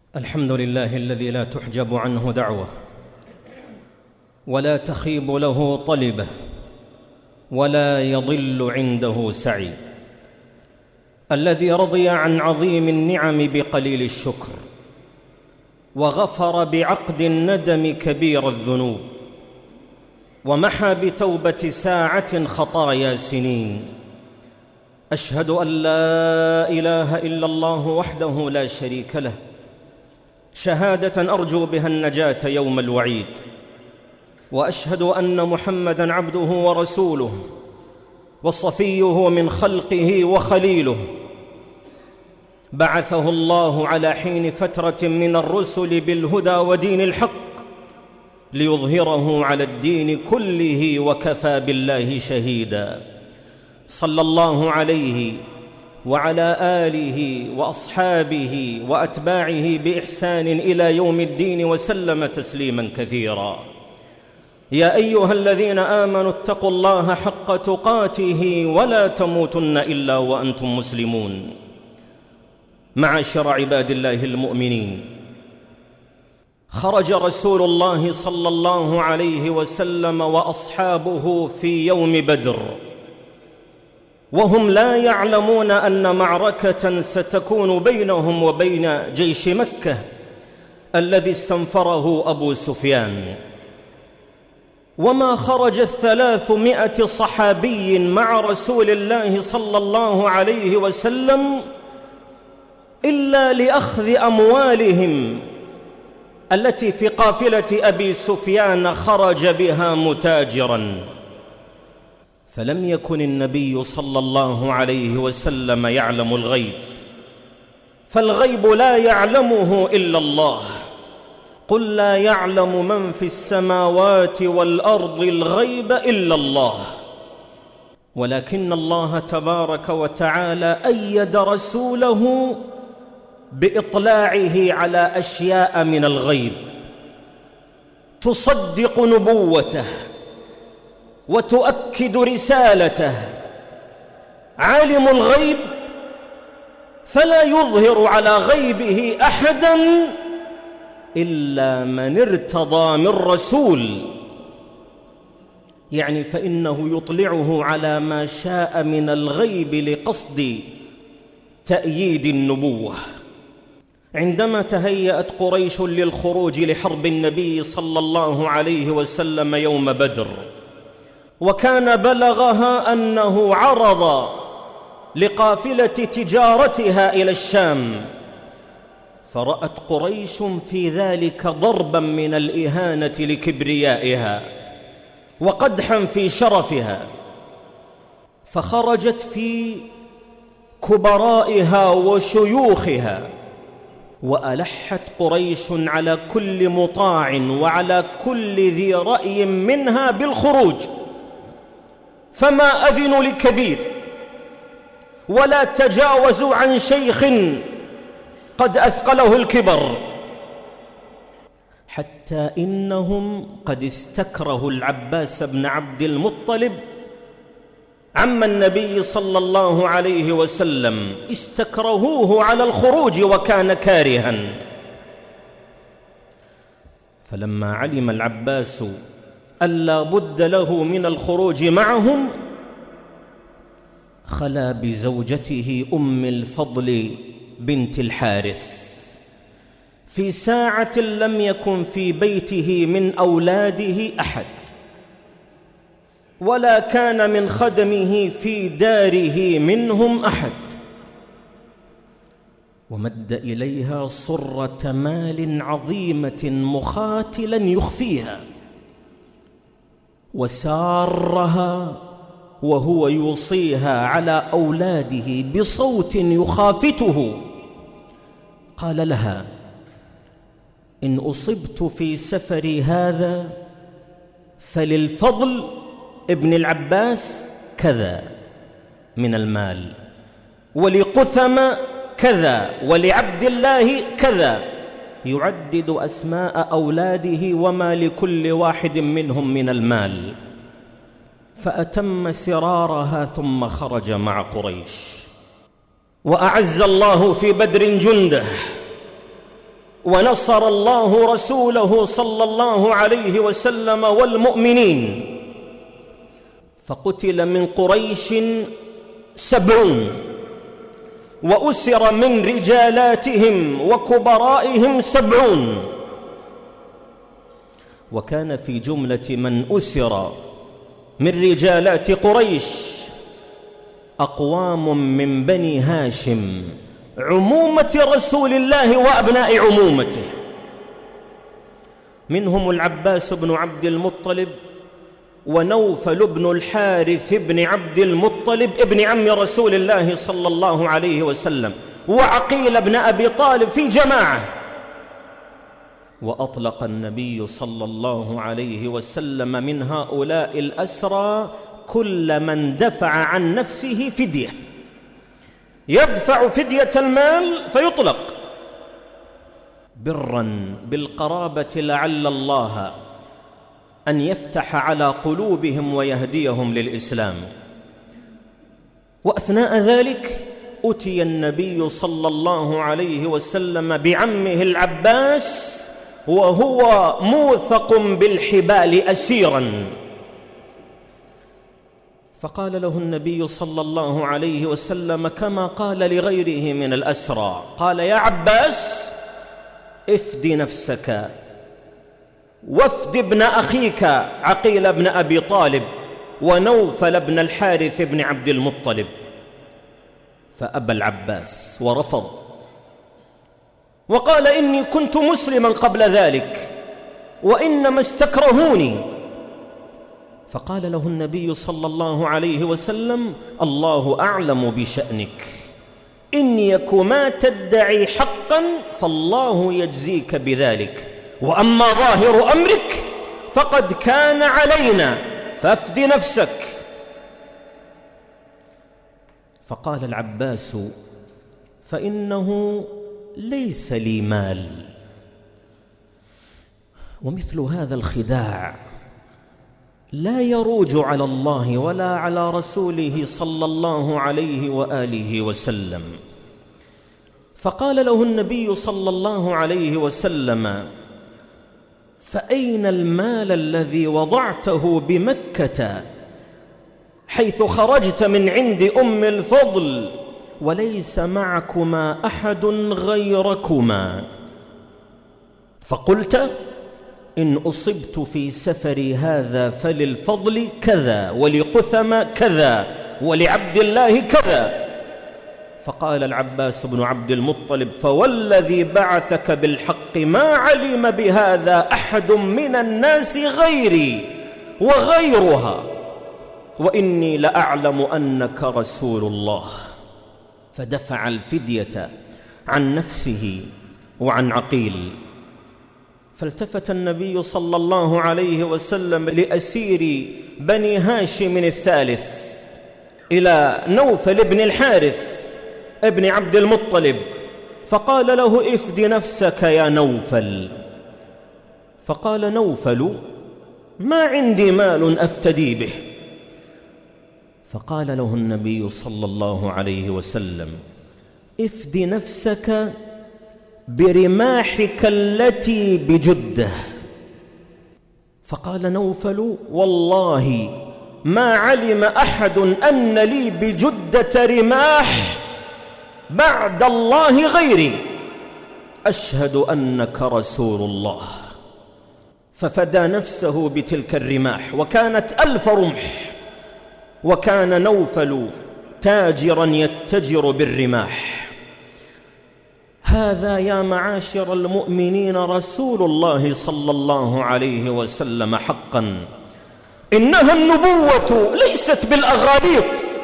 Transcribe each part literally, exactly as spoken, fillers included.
الحمد لله الذي لا تحجب عنه دعوة ولا تخيب له طلبة ولا يضل عنده سعي، الذي رضي عن عظيم النعم بقليل الشكر، وغفر بعقد الندم كبير الذنوب، ومحى بتوبة ساعة خطايا سنين. أشهد أن لا إله إلا الله وحده لا شريك له، شهادة أرجو بها النجاة يوم الوعيد، وأشهد أن محمدًا عبده ورسوله وصفيه من خلقه وخليله، بعثه الله على حين فترة من الرسل بالهدى ودين الحق ليظهره على الدين كله، وكفى بالله شهيدًا. صلى الله عليه وعلى آله وأصحابه وأتباعه بإحسان إلى يوم الدين، وسلم تسليماً كثيراً. يا أيها الذين آمنوا اتقوا الله حق تقاته ولا تموتن إلا وأنتم مسلمون. معاشر عباد الله المؤمنين، خرج رسول الله صلى الله عليه وسلم وأصحابه في يوم بدر وهم لا يعلمون أن معركة ستكون بينهم وبين جيش مكة الذي استنفره أبو سفيان. وما خرج الثلاثمائة صحابي مع رسول الله صلى الله عليه وسلم إلا لأخذ أموالهم التي في قافلة أبي سفيان خرج بها متاجراً. فلم يكن النبي صلى الله عليه وسلم يعلم الغيب، فالغيب لا يعلمه إلا الله. قل لا يعلم من في السماوات والأرض الغيب إلا الله. ولكن الله تبارك وتعالى أيد رسوله بإطلاعه على أشياء من الغيب تصدق نبوته وتؤكد رسالته. عالم الغيب فلا يظهر على غيبه أحداً إلا من ارتضى من رسول، يعني فإنه يطلعه على ما شاء من الغيب لقصد تأييد النبوة. عندما تهيأت قريش للخروج لحرب النبي صلى الله عليه وسلم يوم بدر، وكان بلغها أنه عرض لقافلة تجارتها إلى الشام، فرأت قريش في ذلك ضرباً من الإهانة لكبريائها وقدحاً في شرفها، فخرجت في كبرائها وشيوخها، وألحت قريش على كل مطاع وعلى كل ذي رأي منها بالخروج، فما أذنوا لكبير ولا تجاوزوا عن شيخ قد أثقله الكبر، حتى إنهم قد استكرهوا العباس بن عبد المطلب عم النبي صلى الله عليه وسلم، استكرهوه على الخروج وكان كارها. فلما علم العباس أن لا بد له من الخروج معهم، خلا بزوجته أم الفضل بنت الحارث في ساعة لم يكن في بيته من أولاده أحد، ولا كان من خدمه في داره منهم أحد، ومد إليها صرة مال عظيمة مخاتلا يخفيها، وسارها وهو يوصيها على أولاده بصوت يخافته. قال لها: إن أصبت في سفري هذا فللفضل ابن العباس كذا من المال، ولقثم كذا، ولعبد الله كذا، يعدد أسماء أولاده وما لكل واحد منهم من المال. فأتم سرارها ثم خرج مع قريش. وأعز الله في بدر جنده ونصر الله رسوله صلى الله عليه وسلم والمؤمنين، فقتل من قريش سبعون، وأسر من رجالاتهم وكبرائهم سبعون. وكان في جملة من أسر من رجالات قريش أقوام من بني هاشم، عمومة رسول الله وأبناء عمومته، منهم العباس بن عبد المطلب، ونوفل بن الحارث بن عبد المطلب ابن عم رسول الله صلى الله عليه وسلم، وعقيل بن أبي طالب في جماعة. وأطلق النبي صلى الله عليه وسلم من هؤلاء الأسرى كل من دفع عن نفسه فدية، يدفع فدية المال فيطلق برا بالقرابة، لعل الله أن يفتح على قلوبهم ويهديهم للإسلام. وأثناء ذلك أتي النبي صلى الله عليه وسلم بعمه العباس وهو موثق بالحبال أسيرا، فقال له النبي صلى الله عليه وسلم كما قال لغيره من الأسرى، قال: يا عباس، افد نفسك وافد ابن أخيك عقيل بن أبي طالب ونوفل بن الحارث بن عبد المطلب. فأبى العباس ورفض، وقال: إني كنت مسلما قبل ذلك وإنما استكرهوني. فقال له النبي صلى الله عليه وسلم: الله أعلم بشأنك، إن يك ما تدعي حقا فالله يجزيك بذلك، وأما ظاهر أمرك فقد كان علينا، فافد نفسك. فقال العباس: فإنه ليس لي مال. ومثل هذا الخداع لا يروج على الله ولا على رسوله صلى الله عليه وآله وسلم. فقال له النبي صلى الله عليه وسلم: فأين المال الذي وضعته بمكة حيث خرجت من عند أم الفضل وليس معكما أحد غيركما؟ فقلت: إن أصبت في سفري هذا فللفضل كذا، ولقثم كذا، ولعبد الله كذا. فقال العباس بن عبد المطلب: فوالذي بعثك بالحق ما علم بهذا أحد من الناس غيري وغيرها، وإني لأعلم أنك رسول الله. فدفع الفدية عن نفسه وعن عقيل. فالتفت النبي صلى الله عليه وسلم لأسير بني هاشم الثالث إلى نوفل بن الحارث ابن عبد المطلب، فقال له: افد نفسك يا نوفل. فقال نوفل: ما عندي مال أفتدي به. فقال له النبي صلى الله عليه وسلم: افد نفسك برماحك التي بجدة. فقال نوفل: والله ما علم أحد أن لي بجدة رماح بعد الله غيري، أشهد أنك رسول الله. ففدى نفسه بتلك الرماح، وكانت ألف رمح، وكان نوفل تاجرا يتجر بالرماح. هذا يا معاشر المؤمنين رسول الله صلى الله عليه وسلم حقا. إنها النبوة ليست بالأغاليط.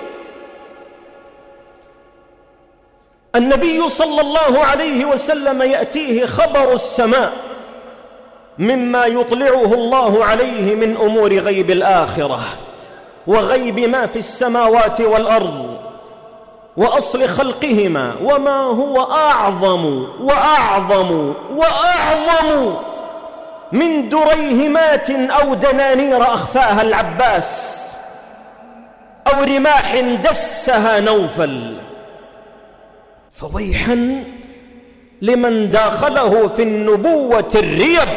النبي صلى الله عليه وسلم يأتيه خبر السماء مما يطلعه الله عليه من أمور غيب الآخرة وغيب ما في السماوات والأرض وأصل خلقهما، وما هو أعظم وأعظم وأعظم من دريهمات أو دنانير أخفاها العباس أو رماح دسها نوفل. فويحا لمن داخله في النبوة الريب،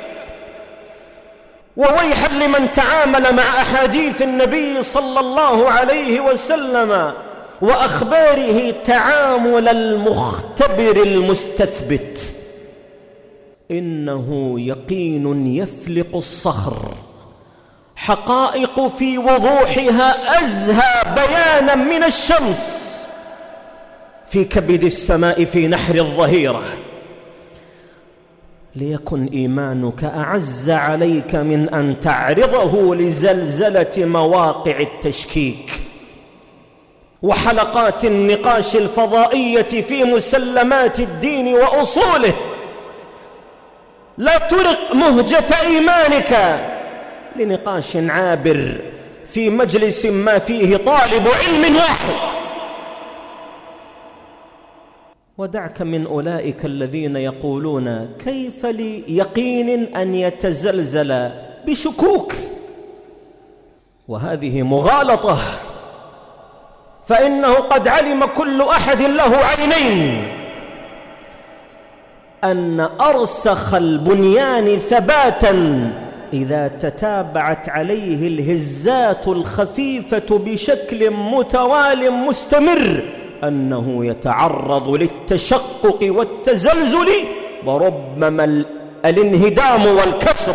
وويحا لمن تعامل مع أحاديث النبي صلى الله عليه وسلم وأخباره تعامل المختبر المستثبت. إنه يقين يفلق الصخر، حقائق في وضوحها أزهى بيانا من الشمس في كبد السماء في نحر الظهيرة. ليكن إيمانك أعز عليك من أن تعرضه لزلزلة مواقع التشكيك وحلقات النقاش الفضائية في مسلمات الدين وأصوله. لا ترق مهجة إيمانك لنقاش عابر في مجلس ما فيه طالب علم واحد. ودعك من أولئك الذين يقولون كيف ليقين أن يتزلزل بشكوك، وهذه مغالطة، فإنه قد علم كل أحد له عينين أن أرسخ البنيان ثباتا إذا تتابعت عليه الهزات الخفيفة بشكل متوال مستمر أنه يتعرض للتشقق والتزلزل وربما الانهدام والكسر.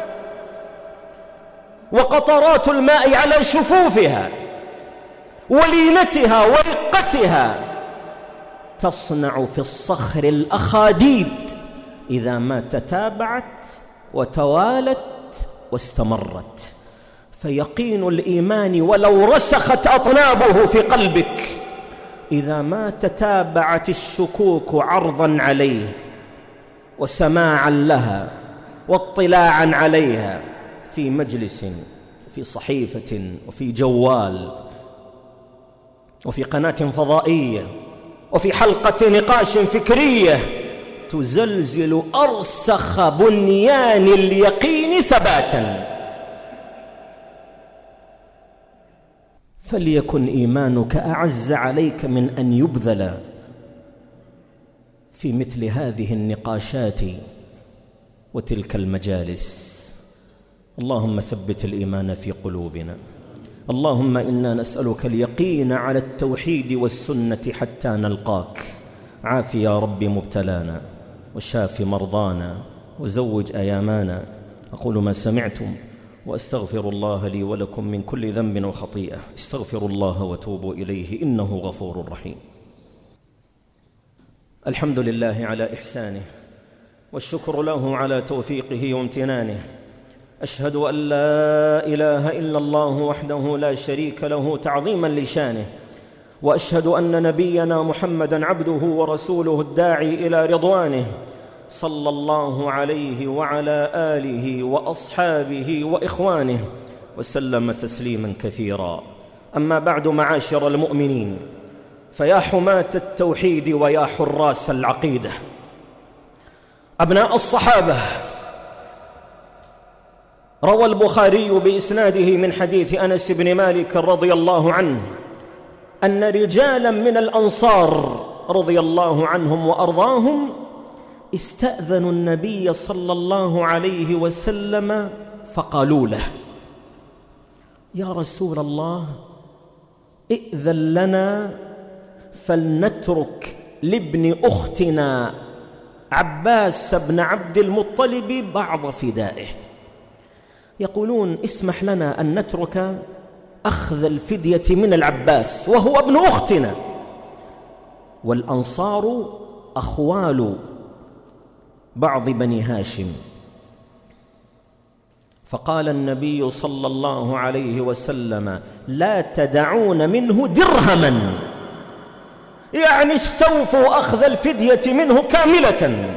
وقطرات الماء على شفوفها ولينتها ورقتها تصنع في الصخر الأخاديد إذا ما تتابعت وتوالت واستمرت. فيقين الإيمان ولو رسخت أطنابه في قلبك إذا ما تتابعت الشكوك عرضا عليه وسماعا لها واطلاعا عليها في مجلس، في صحيفة، وفي جوال، وفي قناة فضائية، وفي حلقة نقاش فكرية، تزلزل أرسخ بنيان اليقين ثباتا. فليكن إيمانك أعز عليك من أن يبذل في مثل هذه النقاشات وتلك المجالس. اللهم ثبت الإيمان في قلوبنا. اللهم إنا نسألك اليقين على التوحيد والسنة حتى نلقاك. عاف يا رب مبتلانا، وشاف مرضانا، وزوج أيامانا. أقول ما سمعتم وأستغفر الله لي ولكم من كل ذنب وخطيئة. استغفروا الله وتوبوا إليه إنه غفور رحيم. الحمد لله على إحسانه، والشكر له على توفيقه وامتنانه. أشهد أن لا إله إلا الله وحده لا شريك له تعظيما لشانه، وأشهد أن نبينا محمدًا عبده ورسوله الداعي إلى رضوانه، صلى الله عليه وعلى آله وأصحابه وإخوانه وسلم تسليما كثيرا. أما بعد، معاشر المؤمنين، فيا حماة التوحيد ويا حراس العقيدة، أبناء الصحابة، روى البخاري بإسناده من حديث أنس بن مالك رضي الله عنه أن رجالا من الأنصار رضي الله عنهم وأرضاهم استأذنوا النبي صلى الله عليه وسلم فقالوا له: يا رسول الله، ائذن لنا فلنترك لابن أختنا عباس بن عبد المطلب بعض فدائه. يقولون: اسمح لنا أن نترك أخذ الفدية من العباس وهو ابن أختنا. والأنصار أخوال بعض بني هاشم. فقال النبي صلى الله عليه وسلم: لا تدعون منه درهما، يعني استوفوا أخذ الفدية منه كاملة.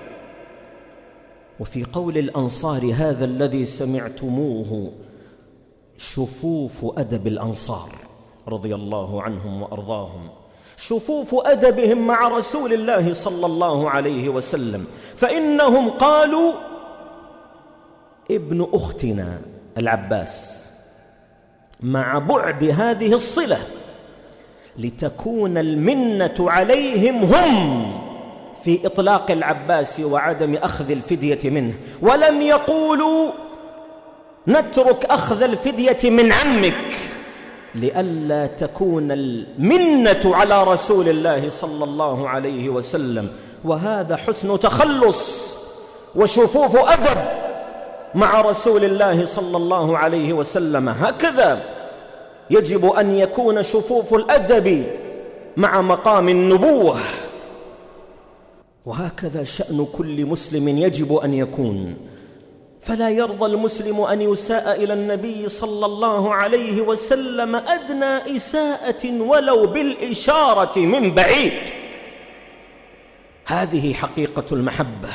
وفي قول الأنصار هذا الذي سمعتموه شفوف أدب الأنصار رضي الله عنهم وأرضاهم، شفوف أدبهم مع رسول الله صلى الله عليه وسلم. فإنهم قالوا: ابن أختنا العباس، مع بعد هذه الصلة لتكون المنة عليهم هم في إطلاق العباس وعدم أخذ الفدية منه، ولم يقولوا نترك أخذ الفدية من عمك لئلا تكون المنة على رسول الله صلى الله عليه وسلم. وهذا حسن تخلص وشفوف أدب مع رسول الله صلى الله عليه وسلم. هكذا يجب أن يكون شفوف الأدب مع مقام النبوة، وهكذا شأن كل مسلم يجب أن يكون. فلا يرضى المسلم أن يساء إلى النبي صلى الله عليه وسلم أدنى إساءة ولو بالإشارة من بعيد. هذه حقيقة المحبة،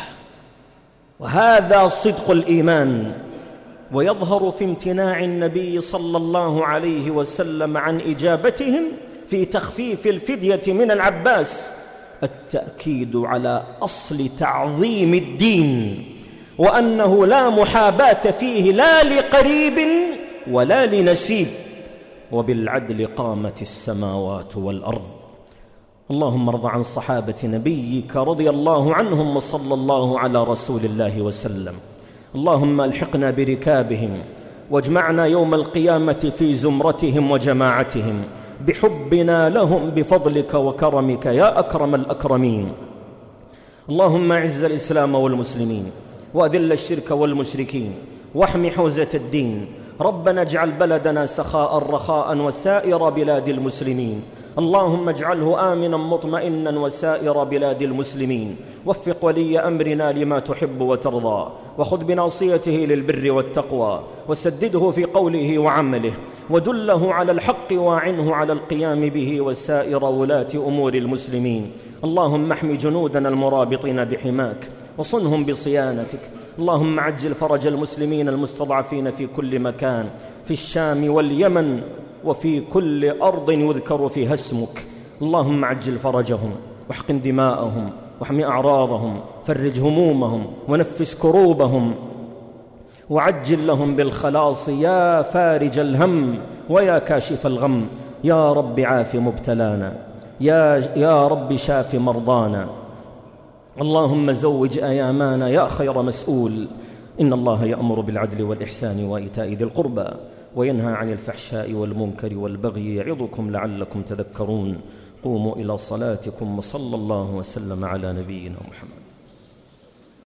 وهذا صدق الإيمان. ويظهر في امتناع النبي صلى الله عليه وسلم عن إجابتهم في تخفيف الفدية من العباس التأكيد على أصل تعظيم الدين، وأنه لا محاباة فيه لا لقريب ولا لنسيب، وبالعدل قامت السماوات والأرض. اللهم ارض عن صحابة نبيك رضي الله عنهم وصلى الله على رسول الله وسلم. اللهم الحقنا بركابهم واجمعنا يوم القيامة في زمرتهم وجماعتهم بحبنا لهم بفضلك وكرمك يا أكرم الأكرمين. اللهم اعز الإسلام والمسلمين وأذل الشرك والمشركين واحم حوزة الدين. ربنا اجعل بلدنا سخاء رخاء وسائر بلاد المسلمين. اللهم اجعله آمنا مطمئنا وسائر بلاد المسلمين. وفق ولي أمرنا لما تحب وترضى، وخذ بناصيته للبر والتقوى، وسدده في قوله وعمله، ودله على الحق واعنه على القيام به وسائر ولاة أمور المسلمين. اللهم احم جنودنا المرابطين بحماك وصنهم بصيانتك. اللهم عجل فرج المسلمين المستضعفين في كل مكان، في الشام واليمن وفي كل أرض يذكر فيها اسمك. اللهم عجل فرجهم واحقن دماءهم واحمي أعراضهم، فرج همومهم ونفس كروبهم، وعجل لهم بالخلاص يا فارج الهم ويا كاشف الغم. يا رب عاف مبتلانا، يا, يا رب شاف مرضانا. اللهم زوج أيامانا يا خير مسؤول. إن الله يأمر بالعدل والإحسان وإيتاء ذي القربى وينهى عن الفحشاء والمنكر والبغي يعظكم لعلكم تذكرون. قوموا إلى صلاتكم وصلى الله وسلم على نبينا محمد.